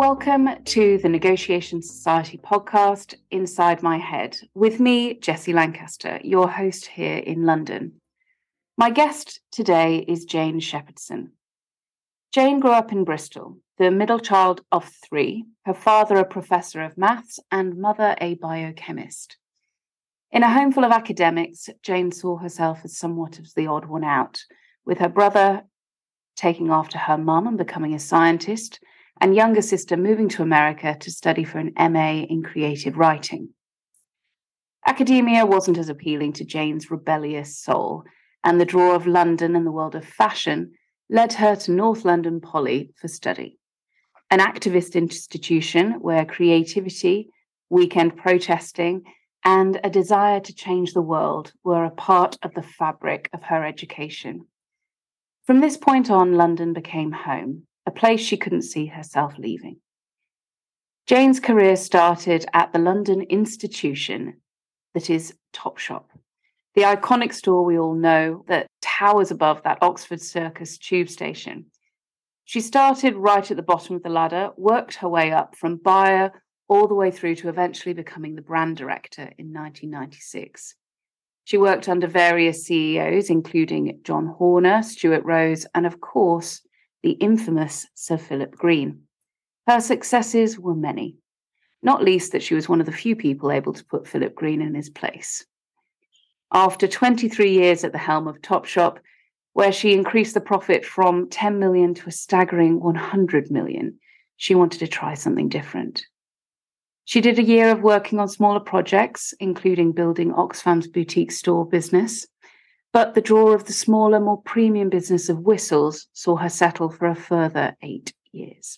Welcome to the Negotiation Society podcast, Inside My Head, with me, Jessie Lancaster, your host here in London. My guest today is Jane Shepherdson. Jane grew up in Bristol, the middle child of three, her father a professor of maths and mother a biochemist. In a home full of academics, Jane saw herself as somewhat of the odd one out, with her brother taking after her mum and becoming a scientist, and younger sister moving to America to study for an MA in creative writing. Academia wasn't as appealing to Jane's rebellious soul, and the draw of London and the world of fashion led her to North London Poly for study, an activist institution where creativity, weekend protesting, and a desire to change the world were a part of the fabric of her education. From this point on, London became home, a place she couldn't see herself leaving. Jane's career started at the London institution that is Topshop, the iconic store we all know that towers above that Oxford Circus tube station. She started right at the bottom of the ladder, worked her way up from buyer all the way through to eventually becoming the brand director in 1996. She worked under various CEOs, including John Horner, Stuart Rose, and of course, the infamous Sir Philip Green. Her successes were many, not least that she was one of the few people able to put Philip Green in his place. After 23 years at the helm of Topshop, where she increased the profit from 10 million to a staggering 100 million, she wanted to try something different. She did a year of working on smaller projects, including building Oxfam's boutique store business, but the draw of the smaller, more premium business of Whistles saw her settle for a further 8 years.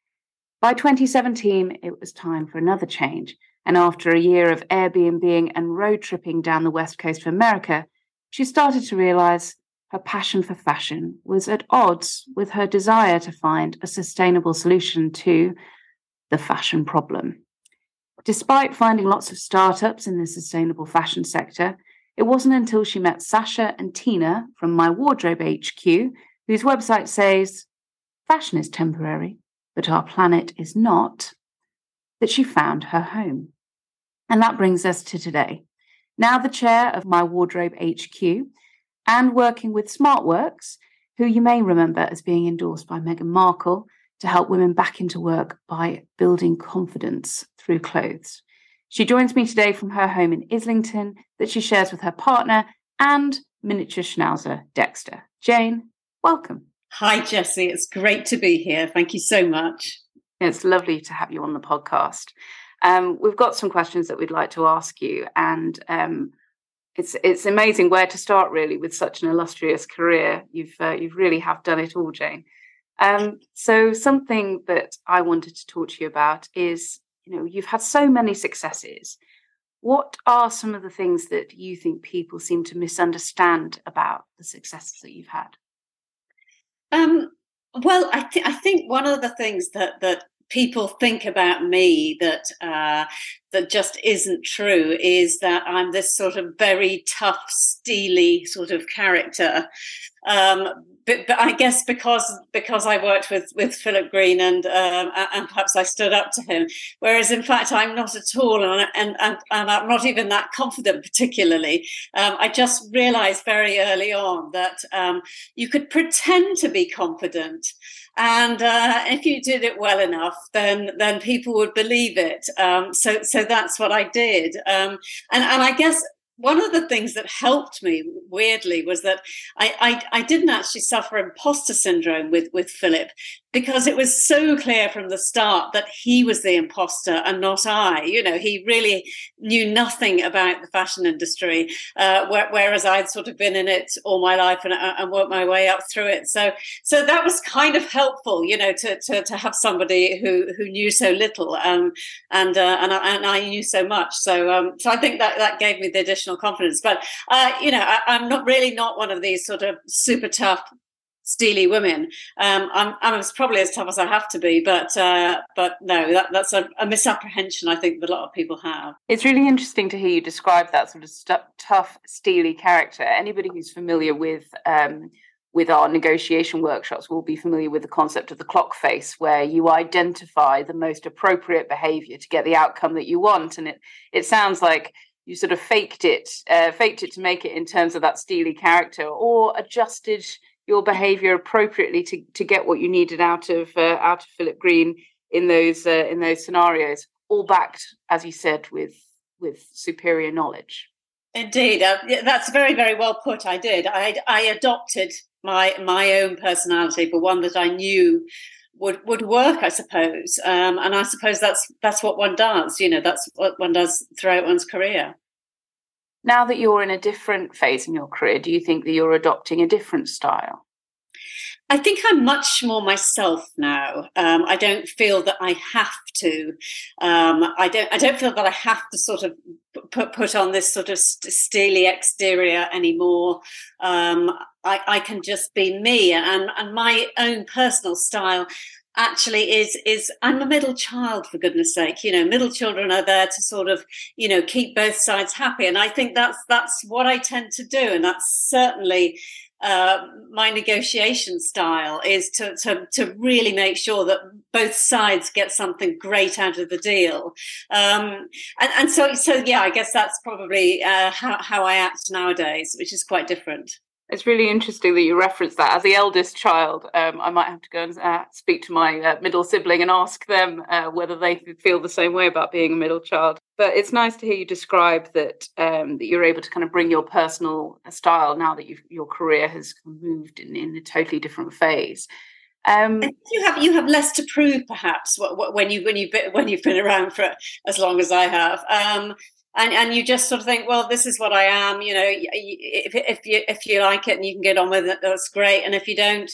By 2017, it was time for another change, and after a year of Airbnb and road tripping down the west coast of America, she started to realize her passion for fashion was at odds with her desire to find a sustainable solution to the fashion problem. Despite finding lots of startups in the sustainable fashion sector, it wasn't until she met Sasha and Tina from My Wardrobe HQ, whose website says, "Fashion is temporary, but our planet is not," that she found her home. And that brings us to today. Now the chair of My Wardrobe HQ and working with SmartWorks, who you may remember as being endorsed by Meghan Markle to help women back into work by building confidence through clothes. She joins me today from her home in Islington that she shares with her partner and miniature schnauzer, Dexter. Jane, welcome. Hi, Jessie. It's great to be here. Thank you so much. It's lovely to have you on the podcast. We've got some questions that we'd like to ask you, and it's amazing where to start, really, with such an illustrious career. You've really have done it all, Jane. So something that I wanted to talk to you about is, you've had so many successes. What are some of the things that you think people seem to misunderstand about the successes that you've had? Well, I think one of the things that people think about me that just isn't true is that I'm this sort of very tough, steely sort of character. But I guess because I worked with Philip Green and perhaps I stood up to him, whereas in fact I'm not at all, and I'm not even that confident particularly. I just realised very early on that you could pretend to be confident, and if you did it well enough, then people would believe it. So that's what I did, and I guess one of the things that helped me, weirdly, was that I didn't actually suffer imposter syndrome with Philip, because it was so clear from the start that he was the imposter and not I. He really knew nothing about the fashion industry, whereas I'd sort of been in it all my life and worked my way up through it. So that was kind of helpful, to have somebody who knew so little, and I knew so much. So I think that gave me the additional confidence. But I'm not one of these sort of super tough, steely women. I'm probably as tough as I have to be, but no, that's a misapprehension I think that a lot of people have. It's really interesting to hear you describe that sort of tough, steely character. Anybody who's familiar with with our negotiation workshops will be familiar with the concept of the clock face, where you identify the most appropriate behavior to get the outcome that you want. And it sounds like you sort of faked it to make it in terms of that steely character, or adjusted your behavior appropriately to get what you needed out of Philip Green in those scenarios, all backed, as you said, with superior knowledge. Indeed, that's very, very well put. I did. I adopted my own personality, but one that I knew would work, I suppose. And I suppose that's what one does. That's what one does throughout one's career. Now that you're in a different phase in your career, do you think that you're adopting a different style? I think I'm much more myself now. I don't feel that I have to. I don't feel that I have to sort of put on this sort of steely exterior anymore. I can just be me, and my own personal style actually is I'm a middle child, for goodness sake. Middle children are there to sort of keep both sides happy, and I think that's what I tend to do, and that's certainly my negotiation style, is to really make sure that both sides get something great out of the deal. And so yeah, I guess that's probably how I act nowadays, which is quite different. It's really interesting that you reference that. As the eldest child, I might have to go and speak to my middle sibling and ask them whether they feel the same way about being a middle child. But it's nice to hear you describe that you're able to kind of bring your personal style now that your career has moved in a totally different phase. You have less to prove, perhaps, when you've been around for as long as I have. And you just sort of think, well, this is what I am. If you like it and you can get on with it, that's great. And if you don't,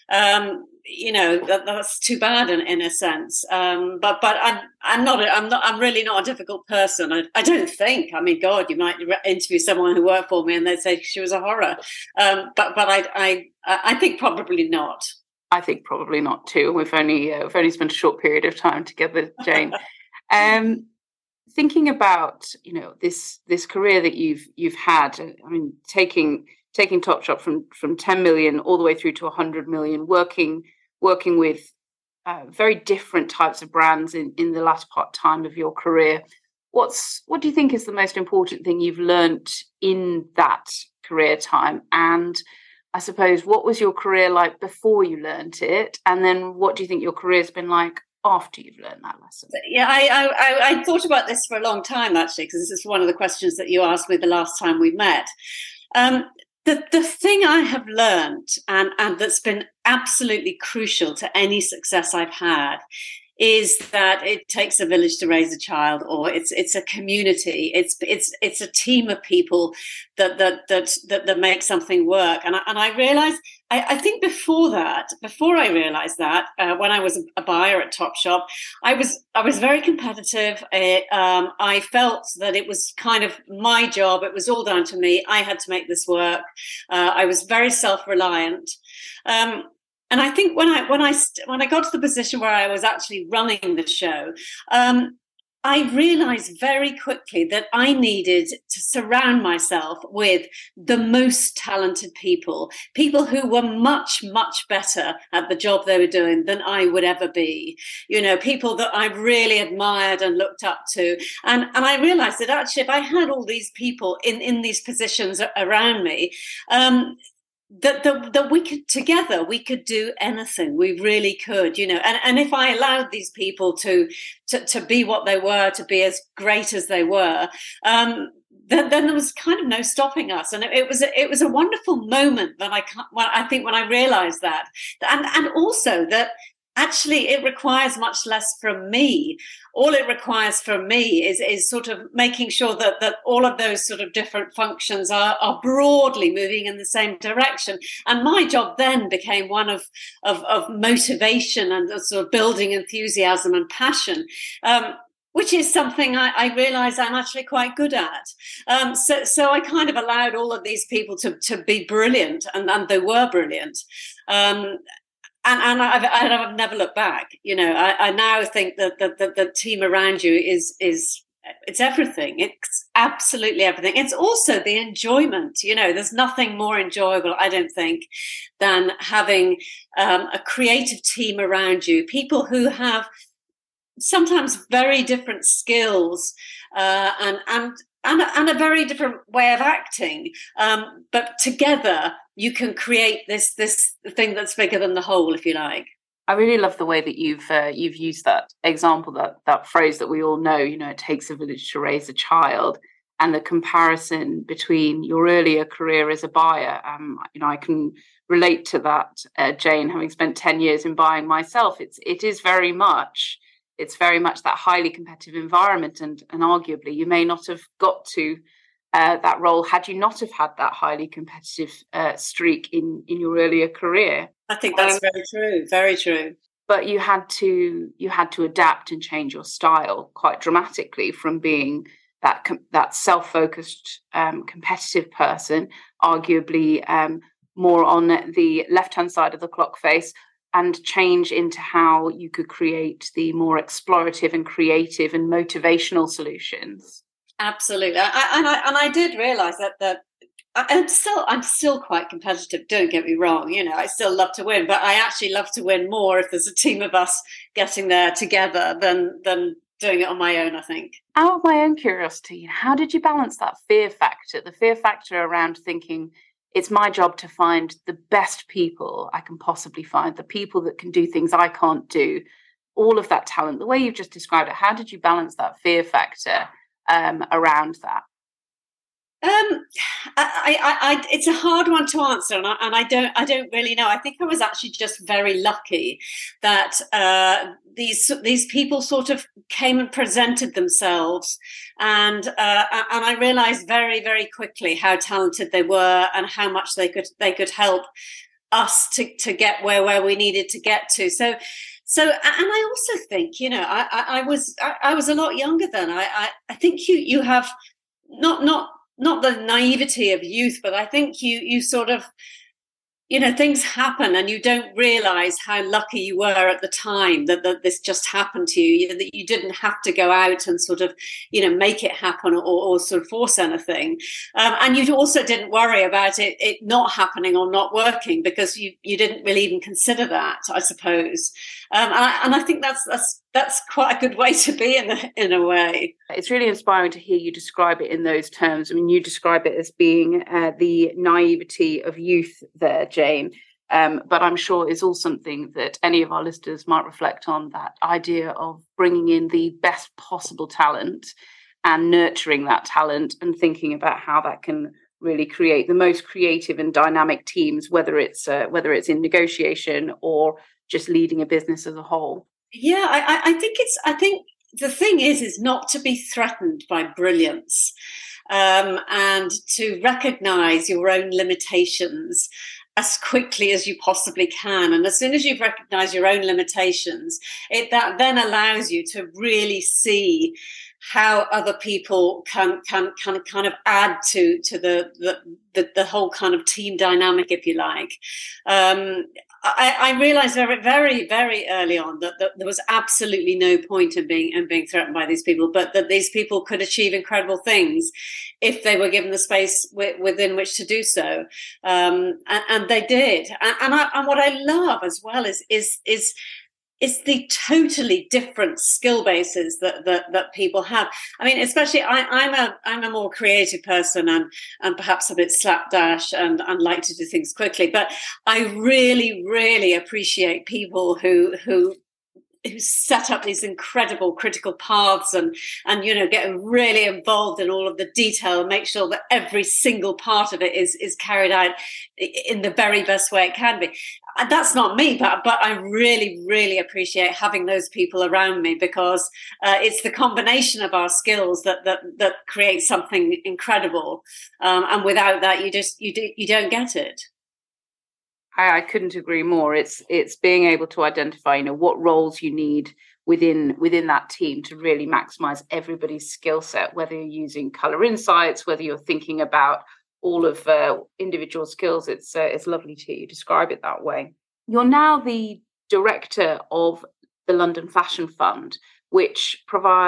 that's too bad in a sense. But I'm really not a difficult person. I don't think. I mean, God, you might interview someone who worked for me and they'd say she was a horror. But I think probably not. I think probably not too. We've only spent a short period of time together, Jane. Thinking about this career that you've had, I mean, taking Topshop from 10 million all the way through to 100 million, working with very different types of brands in the last time of your career. What do you think is the most important thing you've learnt in that career time? And I suppose, what was your career like before you learnt it? And then what do you think your career's been like after you've learned that lesson? Yeah, I thought about this for a long time, actually, because this is one of the questions that you asked me the last time we met. The thing I have learned, and that's been absolutely crucial to any success I've had, is that it takes a village to raise a child, or it's a community. It's a team of people that make something work. And I realized, I think before I realized that, when I was a buyer at Topshop, I was very competitive. I felt that it was kind of my job. It was all down to me. I had to make this work. I was very self-reliant. And I think when I got to the position where I was actually running the show, I realized very quickly that I needed to surround myself with the most talented people who were much, much better at the job they were doing than I would ever be. People that I really admired and looked up to. And I realized that actually, if I had all these people in these positions around me, that we could do anything. We really could, and if I allowed these people to be what they were, to be as great as they were, then there was kind of no stopping us. And it was a wonderful moment when I realized that, and also that actually it requires much less from me. All it requires from me is sort of making sure that all of those sort of different functions are broadly moving in the same direction. And my job then became one of motivation and sort of building enthusiasm and passion, which is something I realize I'm actually quite good at. So I kind of allowed all of these people to be brilliant, and they were brilliant. And I've never looked back. I now think that the team around you is it's everything. It's absolutely everything. It's also the enjoyment. There's nothing more enjoyable, I don't think, than having a creative team around you, people who have sometimes very different skills and a very different way of acting. But together you can create this thing that's bigger than the whole, if you like. I really love the way that you've used that example, that phrase that we all know, it takes a village to raise a child, and the comparison between your earlier career as a buyer. I can relate to that, Jane, having spent 10 years in buying myself. It's very much that highly competitive environment, and arguably you may not have got to that role had you not have had that highly competitive streak in your earlier career. I think that's very true. Very true. But you had to adapt and change your style quite dramatically from being that self-focused, competitive person, arguably more on the left-hand side of the clock face, and change into how you could create the more explorative and creative and motivational solutions. Absolutely, I did realise that. I'm still quite competitive. Don't get me wrong. I still love to win, but I actually love to win more if there's a team of us getting there together than doing it on my own, I think. Out of my own curiosity, how did you balance that fear factor? The fear factor around thinking it's my job to find the best people I can possibly find, the people that can do things I can't do, all of that talent, the way you've just described it. How did you balance that fear factor around that? It's a hard one to answer, and I don't really know. I think I was actually just very lucky that these people sort of came and presented themselves, and I realized very, very quickly how talented they were and how much they could help us to get where we needed to get to. So, and I also think, I was a lot younger then. I think you have not the naivety of youth, but I think you sort of, things happen and you don't realize how lucky you were at the time that this just happened to you, that you didn't have to go out and sort of, make it happen or sort of force anything. And you also didn't worry about it not happening or not working because you didn't really even consider that, I suppose. And I think that's quite a good way to be in a way. It's really inspiring to hear you describe it in those terms. I mean, you describe it as being the naivety of youth there, Jane, but I'm sure is all something that any of our listeners might reflect on, that idea of bringing in the best possible talent and nurturing that talent and thinking about how that can really create the most creative and dynamic teams, whether it's in negotiation or just leading a business as a whole. Yeah, I think the thing is not to be threatened by brilliance, and to recognize your own limitations as quickly as you possibly can. And as soon as you've recognized your own limitations, that then allows you to really see how other people can kind of add to the whole kind of team dynamic, if you like. I realized very, very, very early on that there was absolutely no point in being threatened by these people, but that these people could achieve incredible things if they were given the space within which to do so, and they did. And what I love as well is the totally different skill bases that people have. I mean, especially I'm a more creative person and perhaps a bit slapdash and like to do things quickly. But I really, really appreciate people who set up these incredible critical paths and get really involved in all of the detail and make sure that every single part of it is carried out in the very best way it can be. That's not me, but I really, really appreciate having those people around me, because it's the combination of our skills that creates something incredible. And without that, you don't get it. I couldn't agree more. It's being able to identify, what roles you need within that team to really maximize everybody's skill set, whether you're using color insights, whether you're thinking about all of individual skills. It's lovely to hear you describe it that way. You're now the director of the London Fashion Fund, which provides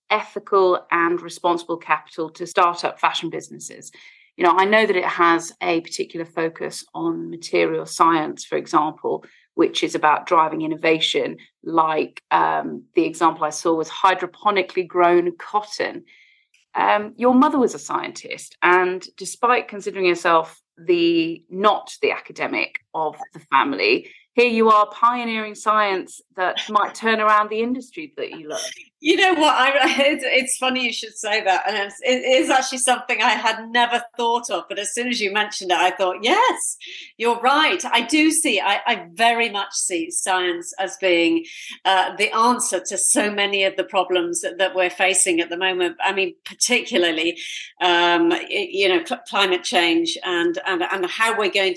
ethical and responsible capital to start up fashion businesses. I know that it has a particular focus on material science, for example, which is about driving innovation, like the example I saw was hydroponically grown cotton. Your mother was a scientist, and despite considering yourself not the academic of the family, here you are pioneering science that might turn around the industry that you love. You know what? It's funny you should say that. And it is actually something I had never thought of. But as soon as you mentioned it, I thought, yes, you're right. I very much see science as being the answer to so many of the problems that we're facing at the moment. I mean, particularly, climate change and how we're going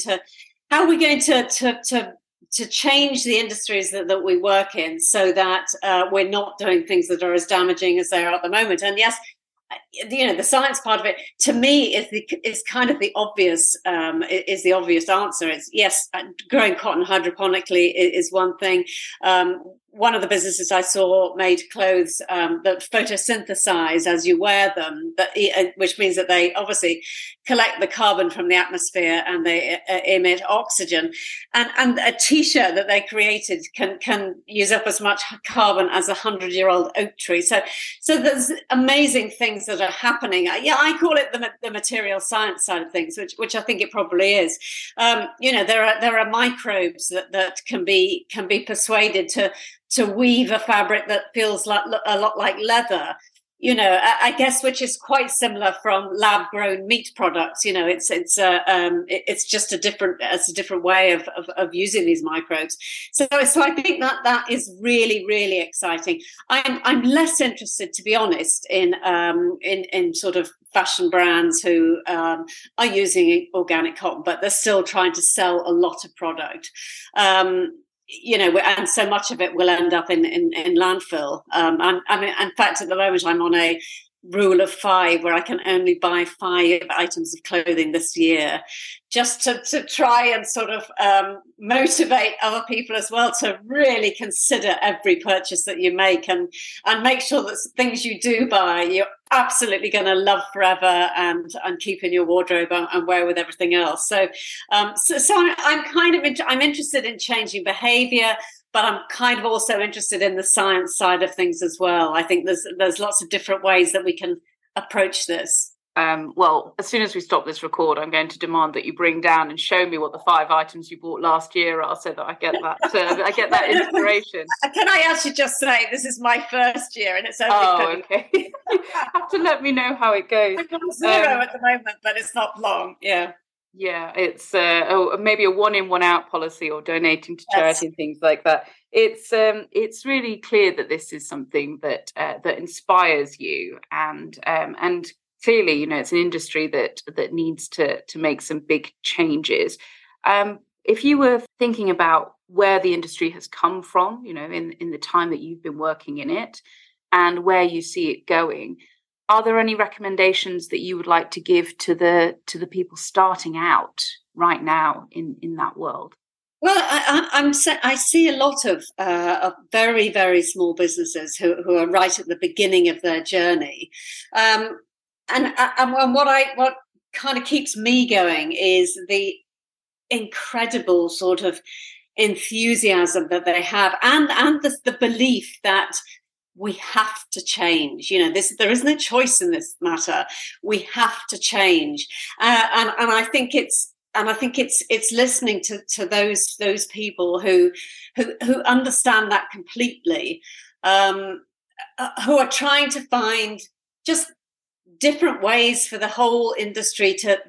to change the industries that we work in so that we're not doing things that are as damaging as they are at the moment. And yes, the science part of it to me is kind of the obvious answer. It's yes, growing cotton hydroponically is one thing. One of the businesses I saw made clothes that photosynthesize as you wear them, which means that they obviously collect the carbon from the atmosphere and they emit oxygen. And a T-shirt that they created can use up as much carbon as a 100-year-old oak tree. So there's amazing things that are happening. I call it the material science side of things, which I think it probably is. There are microbes that can be persuaded to weave a fabric that feels a lot like leather, I guess, which is quite similar from lab grown meat products. It's just a different way of using these microbes. So I think that is really, really exciting. I'm less interested, to be honest, in sort of fashion brands who are using organic cotton, but they're still trying to sell a lot of product. And so much of it will end up in landfill. In fact, at the moment, I'm on a rule of 5 where I can only buy 5 items of clothing this year, just to try and sort of motivate other people as well to really consider every purchase that you make and make sure that things you do buy you're absolutely going to love forever and keep in your wardrobe and wear with everything else. So I'm interested in changing behavior, but I'm kind of also interested in the science side of things as well. I think there's lots of different ways that we can approach this. Well, as soon as we stop this record, I'm going to demand that you bring down and show me what the 5 items you bought last year are, so that I get that inspiration. Can I actually just say this is my first year, and it's only okay. You have to let me know how it goes. I'm on 0 at the moment, but it's not long. Yeah. Yeah, it's maybe a 1 in 1 out policy, or donating to charity and things like that. It's really clear that this is something that inspires you, and clearly, it's an industry that needs to make some big changes. If you were thinking about where the industry has come from, in the time that you've been working in it, and where you see it going, are there any recommendations that you would like to give to the people starting out right now in that world? Well, I see a lot of very, very small businesses who are right at the beginning of their journey, and what kind of keeps me going is the incredible sort of enthusiasm that they have, and the belief that we have to change. There is no choice in this matter. We have to change, and I think it's listening to those people who understand that completely, who are trying to find just different ways for the whole industry to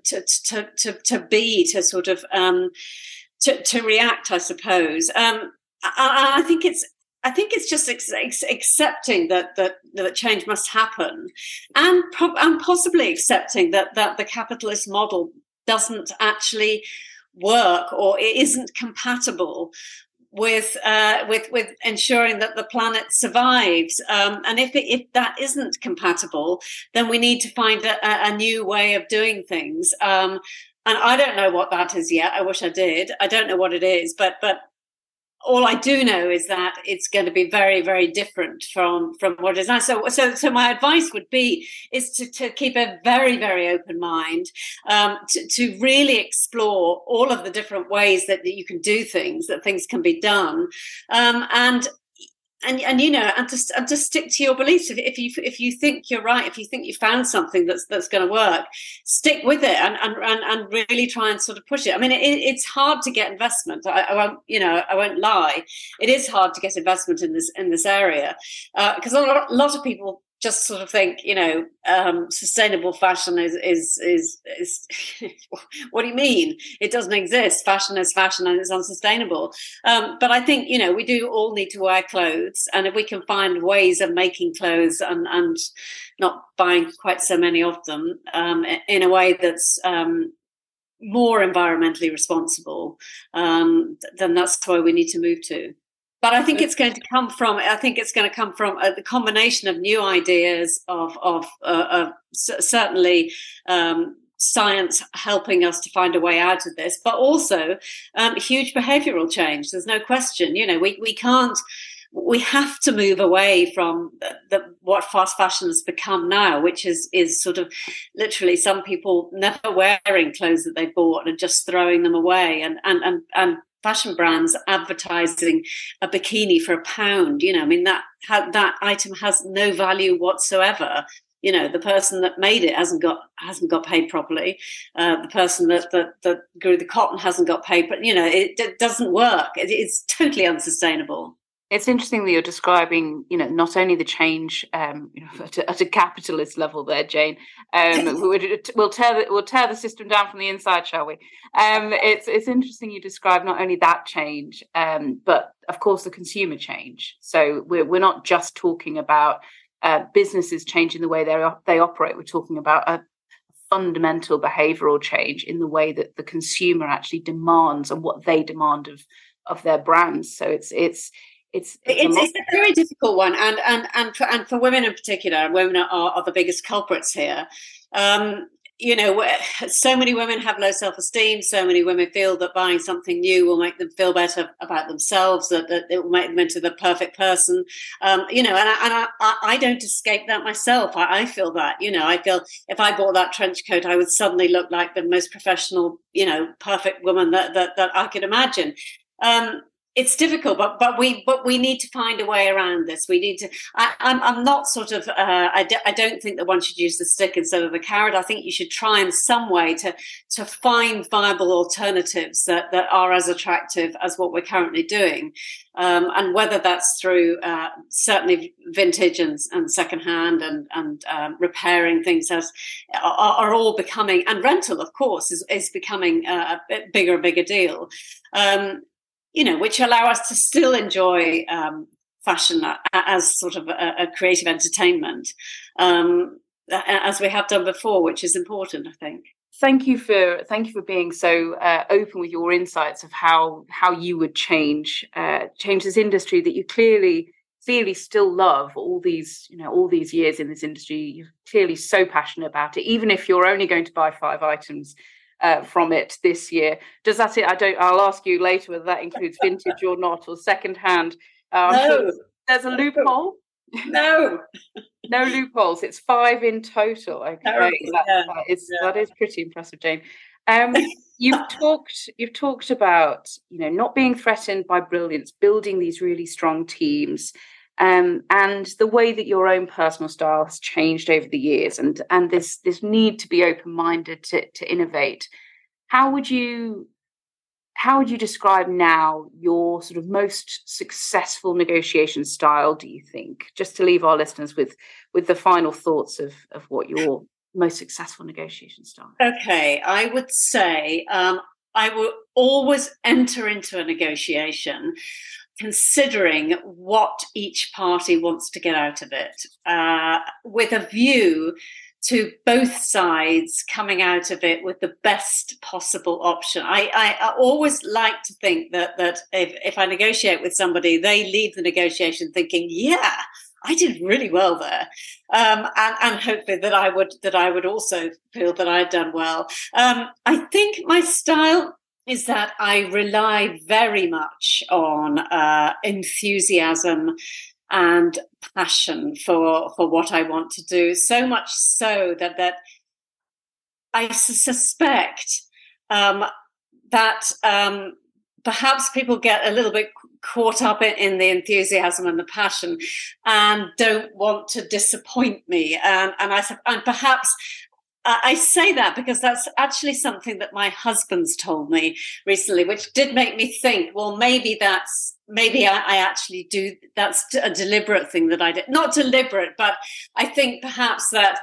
react, I suppose. I think it's just accepting that change must happen, and possibly accepting that the capitalist model doesn't actually work, or it isn't compatible with ensuring that the planet survives. And if that isn't compatible, then we need to find a new way of doing things. And I don't know what that is yet. I wish I did. I don't know what it is, but all I do know is that it's going to be very, very different from what it is now. So my advice would be is to keep a very, very open mind, to really explore all of the different ways that you can do things, that things can be done, and you know, and to stick to your beliefs. If you think you're right, if you think you found something that's going to work, stick with it and really try and sort of push it. I mean, it's hard to get investment. I won't lie. It is hard to get investment in this area because a lot of people just sort of think, you know, sustainable fashion is what do you mean? It doesn't exist. Fashion is fashion and it's unsustainable. But I think, you know, we do all need to wear clothes, and if we can find ways of making clothes and not buying quite so many of them in a way that's more environmentally responsible, then that's where we need to move to. But I think it's going to come from. The combination of new ideas of certainly science helping us to find a way out of this, but also huge behavioural change. There's no question. You know, we can't. We have to move away from what fast fashion has become now, which is sort of literally some people never wearing clothes that they bought and just throwing them away, and fashion brands advertising a bikini for £1. You know, I mean, that item has no value whatsoever. You know, the person that made it hasn't got paid properly. The person that grew the cotton hasn't got paid, but you know, it doesn't work. It's totally unsustainable. It's interesting that you're describing, you know, not only the change, you know, at a capitalist level there, Jane. We'll tear the system down from the inside, shall we? It's interesting you describe not only that change, but of course the consumer change. So we're not just talking about businesses changing the way they operate. We're talking about a fundamental behavioural change in the way that the consumer actually demands and what they demand of their brands. So it's a very difficult one, and for women in particular, women are the biggest culprits here. You know, so many women have low self-esteem. So many women feel that buying something new will make them feel better about themselves, that it will make them into the perfect person. You know, and I don't escape that myself. I feel that. You know, I feel if I bought that trench coat, I would suddenly look like the most professional, you know, perfect woman that I could imagine. It's difficult, but we need to find a way around this. We need to. I'm not sort of. I don't think that one should use the stick instead of the carrot. I think you should try in some way to find viable alternatives that are as attractive as what we're currently doing, and whether that's through certainly vintage and secondhand and repairing things are all becoming, and rental of course is becoming a bigger and bigger deal. You know, which allow us to still enjoy fashion as sort of a creative entertainment, as we have done before, which is important, I think. Thank you for being so open with your insights of how you would change this industry that you clearly still love. All these years in this industry, you're clearly so passionate about it, even if you're only going to buy 5 items from it this year. Does that it? I'll ask you later whether that includes vintage or not, or secondhand. No. Sure there's a loophole. No loopholes. It's 5 in total. Okay, that is pretty impressive, Jane. You've talked about, you know, not being threatened by brilliance, building these really strong teams. And the way that your own personal style has changed over the years, and this need to be open-minded to innovate. How would you describe now your sort of most successful negotiation style, do you think? Just to leave our listeners with the final thoughts of what your most successful negotiation style. Okay, I would say I will always enter into a negotiation considering what each party wants to get out of it, with a view to both sides coming out of it with the best possible option. I always like to think that if I negotiate with somebody, they leave the negotiation thinking, yeah, I did really well there, and hopefully that I would also feel that I'd done well. I think my style is that I rely very much on enthusiasm and passion for what I want to do. So much so that I suspect that perhaps people get a little bit caught up in the enthusiasm and the passion and don't want to disappoint me. And perhaps I say that because that's actually something that my husband's told me recently, which did make me think, well, maybe I actually do. That's a deliberate thing that I did. Not deliberate, but I think perhaps that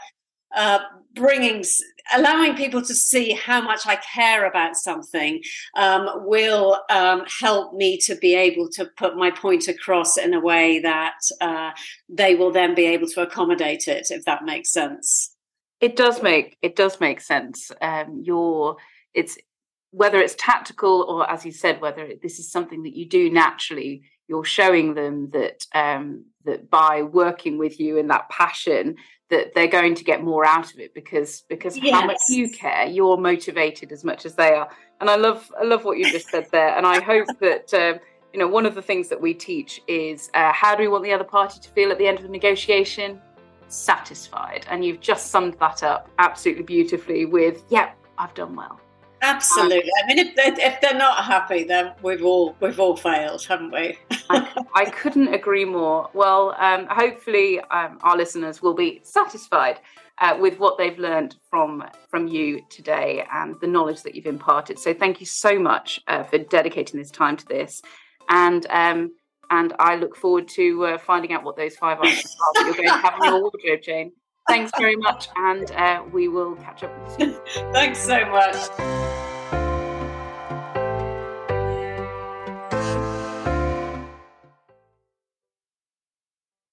allowing people to see how much I care about something will help me to be able to put my point across in a way that they will then be able to accommodate it, if that makes sense. It does make sense. It's whether it's tactical or, as you said, whether this is something that you do naturally. You're showing them that that by working with you and that passion, that they're going to get more out of it because yes. How much you care, you're motivated as much as they are. And I love what you just said there. And I hope that one of the things that we teach is how do we want the other party to feel at the end of the negotiation? Satisfied. And you've just summed that up absolutely beautifully with, yep, I've done well. Absolutely. I mean, if they're not happy, then we've all failed, haven't we? I couldn't agree more. Well, hopefully our listeners will be satisfied with what they've learned from you today and the knowledge that you've imparted. So thank you so much for dedicating this time to this. And I look forward to finding out what those 5 items are that you're going to have in your wardrobe, Jane. Thanks very much, and we will catch up with you soon. Thanks so much.